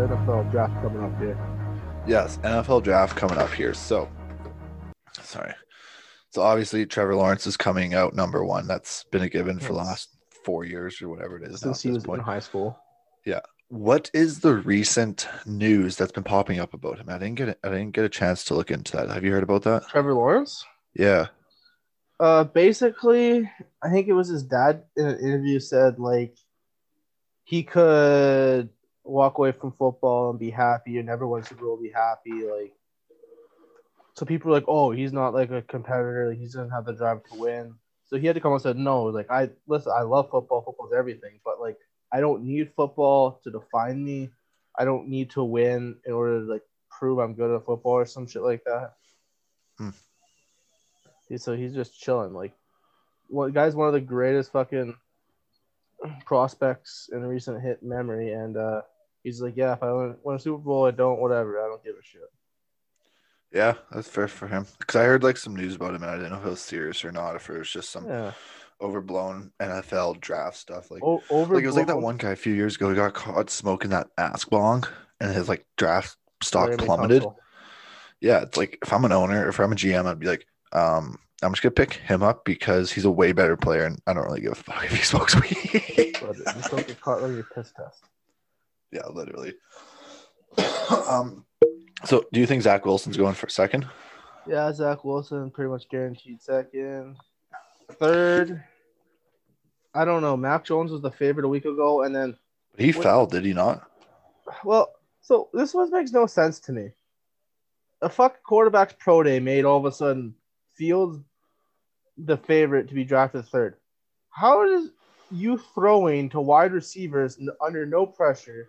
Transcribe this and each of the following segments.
NFL draft coming up here. Yes, NFL draft coming up here. So, sorry. So obviously Trevor Lawrence is coming out number one. That's been a given for the Yes. last 4 years or whatever it is now Since at he this was in point. high school. Yeah. What is the recent news that's been popping up about him? I didn't get a chance to look into that. Have you heard about that? Trevor Lawrence? Yeah. Basically, I think it was his dad in an interview said like he could walk away from football and be happy and never wants to grow be happy. Like, so people were like, oh, he's not like a competitor. Like, he doesn't have the drive to win. So he had to come and said, no, like I love football. Football's everything, but like I don't need football to define me. I don't need to win in order to like prove I'm good at football or some shit like that. Hmm. So he's just chilling. Like, guy's one of the greatest fucking prospects in recent hit memory, and he's like, yeah, if I win a Super Bowl, I don't give a shit. Yeah, that's fair for him. Because I heard like some news about him and I didn't know if it was serious or not, if it was just some Yeah, overblown NFL draft stuff. Like it was like that overblown. one guy a few years ago who got caught smoking that ass bong and his like draft stock Larry plummeted. Tunsil. Yeah, it's like if I'm an owner, if I'm a GM, I'd be like, I'm just gonna pick him up because he's a way better player, and I don't really give a fuck if he smokes weed. But just don't get caught on your piss test. Yeah, literally. So do you think Zach Wilson's going for second? Yeah, Zach Wilson pretty much guaranteed second. Third, I don't know. Mac Jones was the favorite a week ago, and then He fell, did he not? well, so this one makes no sense to me. A fuck quarterback's pro day made all of a sudden Fields the favorite to be drafted third. How does you throwing to wide receivers under no pressure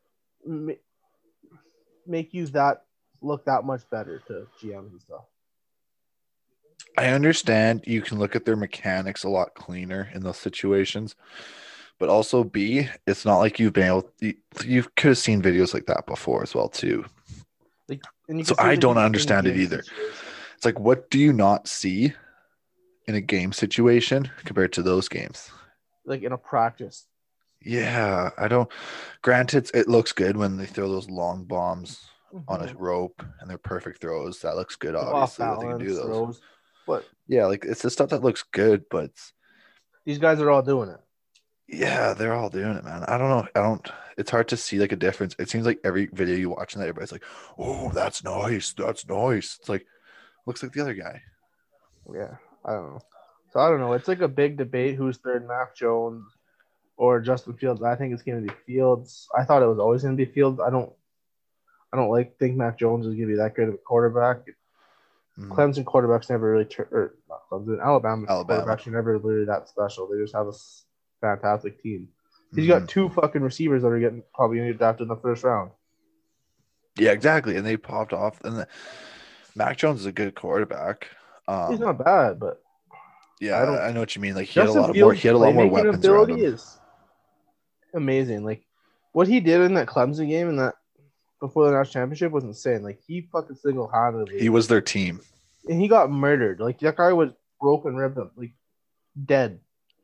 make you that look that much better to GMs and stuff? I understand you can look at their mechanics a lot cleaner in those situations, but also B, it's not like you've been able. You could have seen videos like that before as well too. Like, and you So can see I the don't understand it in-game either. situation. It's like, what do you not see in a game situation compared to those games? Like in a practice. Yeah, I don't. Granted, it looks good when they throw those long bombs on a rope and they're perfect throws. That looks good, Like off obviously, that they can do balance those. throws. But Yeah, like it's the stuff that looks good, but these guys are all doing it. yeah, they're all doing it, man. I don't know. I don't. It's hard to see like a difference. It seems like every video you watch and that everybody's like, "Oh, that's nice. That's nice." It's like looks like the other guy. Yeah, I don't know. So I don't know. It's like a big debate who's third, Mac Jones or Justin Fields. I think it's going to be Fields. I thought it was always going to be Fields. I don't think Mac Jones is going to be that good of a quarterback. Clemson quarterbacks never really or not Clemson, Alabama quarterbacks are never really that special. They just have a fantastic team. He's got two fucking receivers that are getting probably going to get drafted in the first round. Yeah, exactly. And they popped off. And Mac Jones is a good quarterback. He's not bad, but yeah, I know what you mean. Like he Justin had a lot Fields' more playmaking weapons around ability him. is amazing. Like what he did in that Clemson game and that before the national championship was insane. Like he fucking single-handedly. He was their team, and he got murdered. Like that guy was broken ribbed, like dead.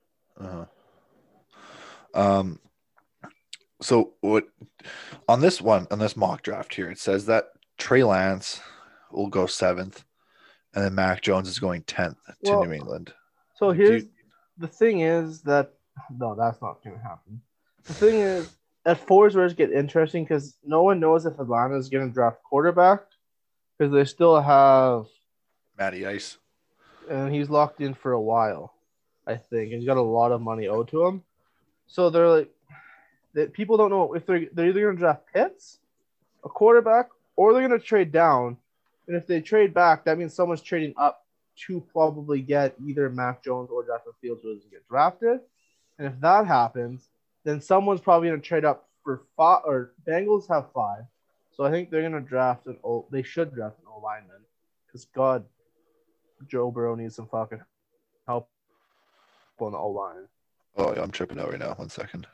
So what on this mock draft here, it says that Trey Lance will go 7th, and then Mac Jones is going 10th to New England. So here's the thing is that no, that's not going to happen. The thing is, at 4 is where it gets interesting because no one knows if Atlanta is going to draft quarterback because they still have Matty Ice, and he's locked in for a while, I think. And he's got a lot of money owed to him, so they're like that. People don't know if they're either going to draft Pitts, a quarterback, or they're going to trade down. And if they trade back, that means someone's trading up to probably get either Mac Jones or Justin Fields who doesn't get drafted. And if that happens, then someone's probably going to trade up for 5, or Bengals have 5. So I think they're going to draft they should draft an O-lineman because God, Joe Burrow needs some fucking help on the O-line. Oh, yeah, I'm tripping out right now. 1 second.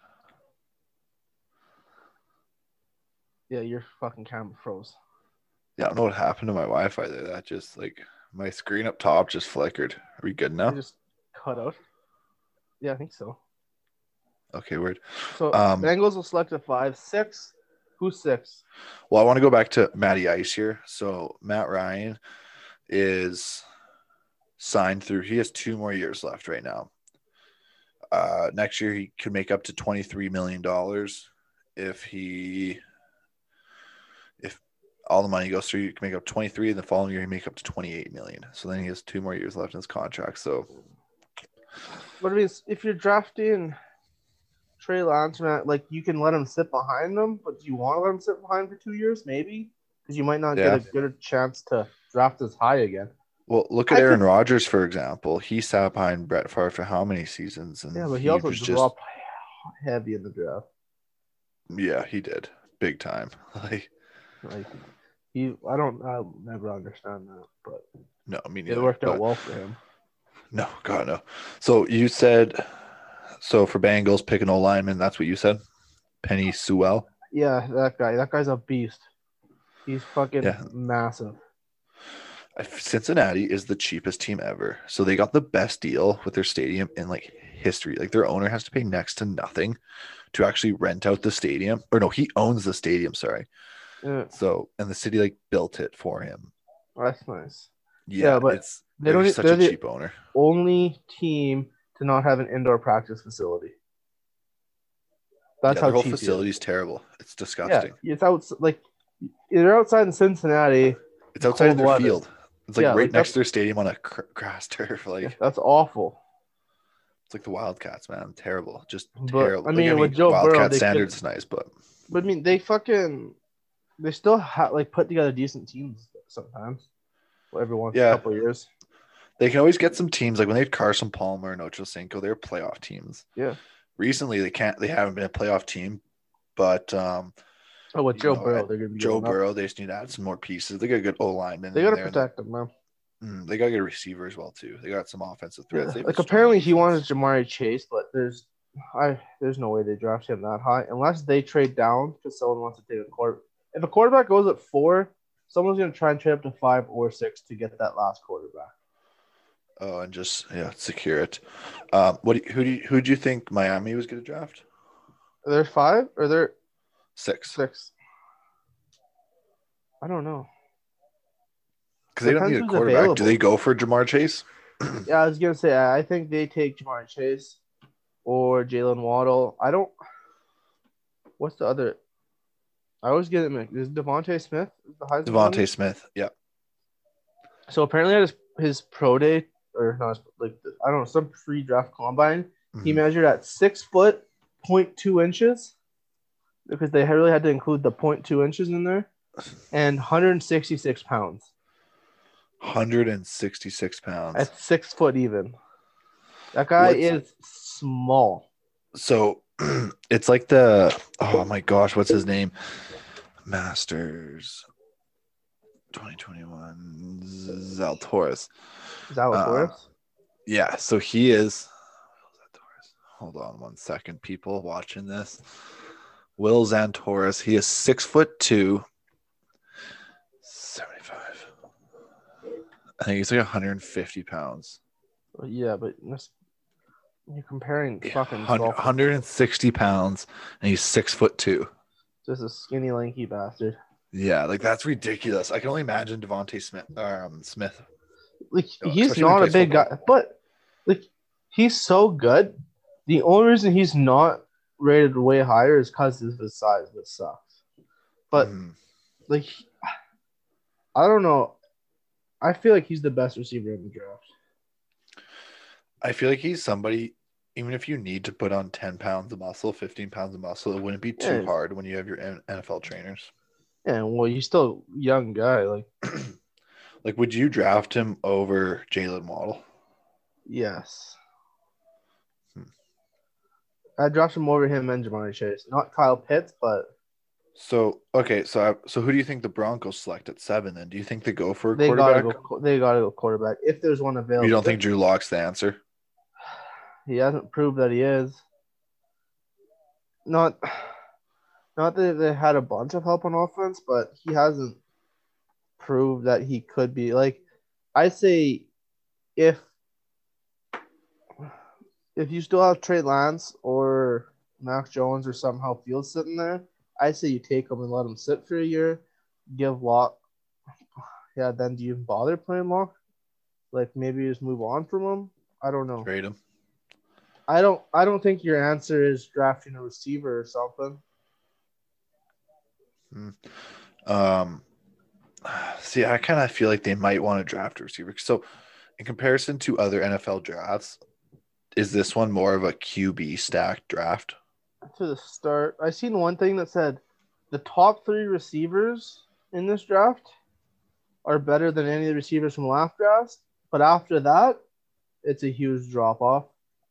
Yeah, your fucking camera froze. Yeah, I don't know what happened to my Wi-Fi there. That just like my screen up top just flickered. Are we good now? It just cut out. Yeah, I think so. Okay, weird. So Bengals will select a 5, 6. Who's 6? Well, I want to go back to Matty Ice here. So Matt Ryan is signed through. He has 2 more years left right now. Next year he could make up to $23 million if all the money goes through. You can make up 23, and the following year he make up to 28 million. So then he has 2 more years left in his contract. So, But I mean, if you're drafting Trey Lance, like you can let him sit behind them, but do you want to let him sit behind for 2 years? Maybe because you might not get a good chance to draft as high again. Well, look at Aaron Rodgers, for example. He sat behind Brett Favre for how many seasons? And yeah, but he also dropped heavy in the draft. Yeah, he did. Big time. I'll never understand that, but no, I mean, it worked out well for him. No, God, no. So you said, for Bengals, pick an O lineman. That's what you said? Penny Sewell? Yeah, that guy. That guy's a beast. He's fucking massive. Cincinnati is the cheapest team ever. So they got the best deal with their stadium in like history. Like their owner has to pay next to nothing to actually rent out the stadium. Or no, he owns the stadium, sorry. Yeah. So, and the city like built it for him. That's nice. Yeah, but they're such a cheap owner. Only team to not have an indoor practice facility. That's how their whole facility is terrible. It's disgusting. Yeah, it's out like they're outside in Cincinnati. It's outside their field. It's like right next to their stadium on a grass turf. Like that's awful. It's like the Wildcats, man. Terrible. Just terrible. I mean, with Joe Wildcat standards is nice, but I mean, they still put together decent teams sometimes. Every once in a couple of years. They can always get some teams like when they had Carson Palmer and Ocho Cinco, they're playoff teams. Yeah. Recently they haven't been a playoff team, but with Joe Burrow, they're gonna be Joe Burrow. They just need to add some more pieces. They got a good O lineman. They got to protect them, man. They got a good receiver as well too. They got some offensive threats. Yeah. Like apparently he wanted Jamari Chase, but there's no way they draft him that high unless they trade down because someone wants to take a quarterback. If a quarterback goes at 4, someone's gonna try and trade up to 5 or 6 to get that last quarterback. Oh, and just secure it. Who do you think Miami was going to draft? Are there 5 or they're 6? 6. I don't know. Because they don't need a quarterback. Available. Do they go for Jamar Chase? Yeah, I was gonna say I think they take Jamar Chase or Jalen Waddle. I don't. What's the other? I always get it mixed. Is Devontae Smith the Heisman? Devontae Smith, yeah. So apparently at his pro day, or not, I don't know, some free draft combine, he measured at 6 foot 0.2 inches because they really had to include the 0.2 inches in there, and 166 pounds. 166 pounds. At 6 foot even. That guy is small. So it's like oh my gosh, what's his name? Masters 2021 Zalatoris. Yeah, so he is. Hold on 1 second, people watching this. Will Zalatoris. He is 6'2", 75. I think he's like 150 pounds. Yeah, but you're comparing fucking 160 pounds, and he's 6'2". Just a skinny, lanky bastard. Yeah, like that's ridiculous. I can only imagine Devontae Smith. Like he's not a big guy, but like he's so good. The only reason he's not rated way higher is because of his size, which sucks. But like, I don't know. I feel like he's the best receiver in the draft. I feel like he's somebody. Even if you need to put on 10 pounds of muscle, 15 pounds of muscle, it wouldn't be too hard when you have your NFL trainers. Yeah, well, he's still a young guy. Like, would you draft him over Jalen Waddle? Yes. I'd draft him over him and Jamari Chase. Not Kyle Pitts, but... So who do you think the Broncos select at 7 then? Do you think they go for a quarterback? They got to go quarterback if there's one available. You don't think Drew Lock's the answer? He hasn't proved that he is. Not that they had a bunch of help on offense, but he hasn't proved that he could be. Like, I say if you still have Trey Lance or Mac Jones or somehow Fields sitting there, I say you take him and let him sit for a year. Give Locke. Yeah, then do you even bother playing Locke? Like maybe just move on from him. I don't know. Trade him. I don't think your answer is drafting a receiver or something. See, I kind of feel like they might want to draft a receiver. So, in comparison to other NFL drafts, is this one more of a QB stacked draft? To the start, I seen one thing that said the top 3 receivers in this draft are better than any of the receivers from last draft. But after that, it's a huge drop off.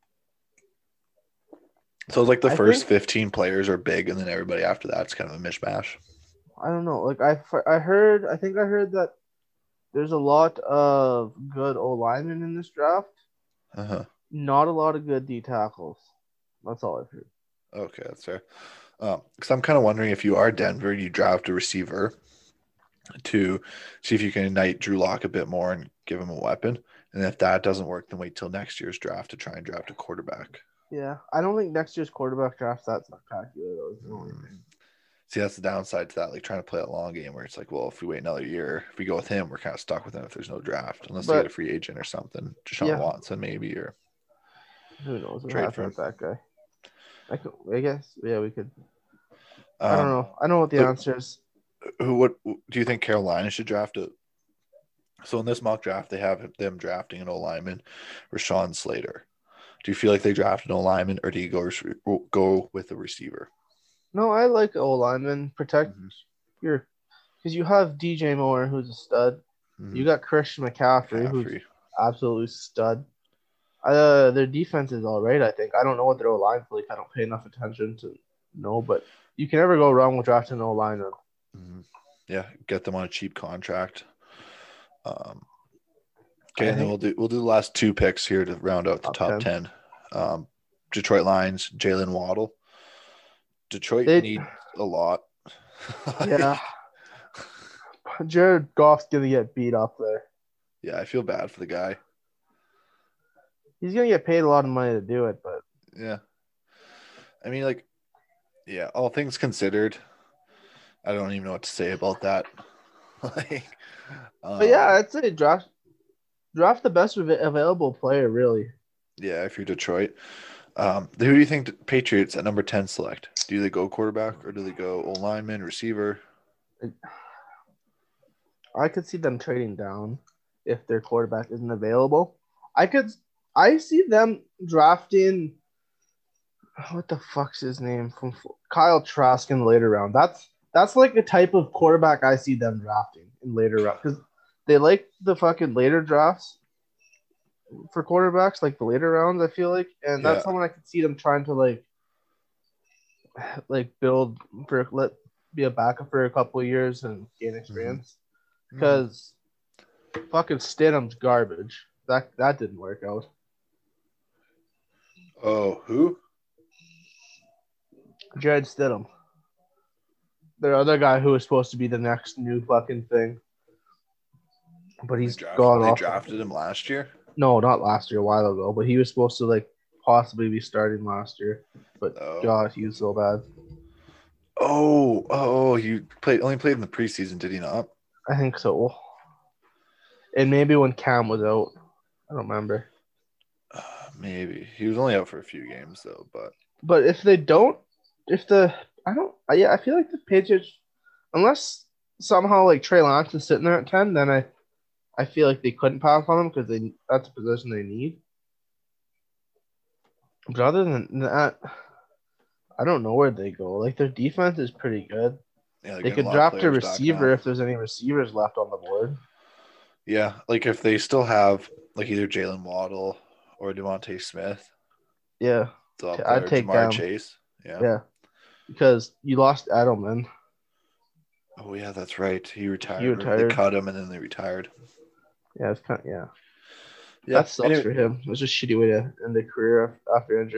So, like the first 15 players are big, and then everybody after that's kind of a mishmash. I don't know. Like I heard that there's a lot of good O linemen in this draft. Not a lot of good D tackles. That's all I've heard. Okay, that's fair. Because I'm kind of wondering if you are Denver, you draft a receiver to see if you can ignite Drew Lock a bit more and give him a weapon. And if that doesn't work, then wait till next year's draft to try and draft a quarterback. Yeah, I don't think next year's quarterback draft's that spectacular. Though. See, that's the downside to that, like trying to play a long game where it's like, well, if we wait another year, if we go with him, we're kind of stuck with him if there's no draft, unless they get a free agent or something. Deshaun Watson, maybe, or who knows? Trade for that guy. I guess, yeah, we could. I don't know. I know what the answer is. What do you think Carolina should draft it? So in this mock draft, they have them drafting an O-lineman, Rashawn Slater. Do you feel like they drafted an O-lineman, or do you go with a receiver? No, I like O-lineman. Protect your – because you have DJ Moore, who's a stud. You got Christian McCaffrey, who's absolute stud. Their defense is all right, I think. I don't know what their O-line's like. I don't pay enough attention to know, but you can never go wrong with drafting an O-lineman. Yeah, get them on a cheap contract. Okay, and then we'll do the last 2 picks here to round out the top 10. Detroit Lions, Jalen Waddle. Detroit needs a lot. Yeah. Jared Goff's going to get beat up there. Yeah, I feel bad for the guy. He's going to get paid a lot of money to do it, but. Yeah. I mean, like, yeah, all things considered, I don't even know what to say about that. But yeah, I'd say draft the best available player, really. Yeah, if you're Detroit. Who do you think the Patriots at number 10 select? Do they go quarterback or do they go O-lineman, receiver? I could see them trading down if their quarterback isn't available. I see them drafting what the fuck's his name from Kyle Trask in the later round. That's like the type of quarterback I see them drafting in later round because they like the fucking later drafts for quarterbacks, like the later rounds. I feel like, and that's someone I could see them trying to like build for be a backup for a couple of years and gain experience. Because fucking Stidham's garbage. That didn't work out. Oh, who? Jared Stidham. The other guy who was supposed to be the next new fucking thing. But he's gone off. They drafted him last year? No, not last year, a while ago. But he was supposed to possibly be starting last year. But God, he was so bad. Oh, he only played in the preseason, did he not? I think so. And maybe when Cam was out. I don't remember. Maybe. He was only out for a few games though, But if they don't, I feel like the Patriots, unless somehow Trey Lance is sitting there at 10, then I feel like they couldn't pass on him because that's a position they need. But other than that, I don't know where they go. Their defense is pretty good. Yeah, they could draft a receiver if there's any receivers left on the board. Yeah, if they still have either Jalen Waddle or Devontae Smith. Yeah, I'd take Jamar Chase. Yeah, because you lost Edelman. Oh yeah, that's right. He retired. They cut him and then they retired. Yeah, it's kind of, yeah. That sucks for him. It was just a shitty way to end the career after injury.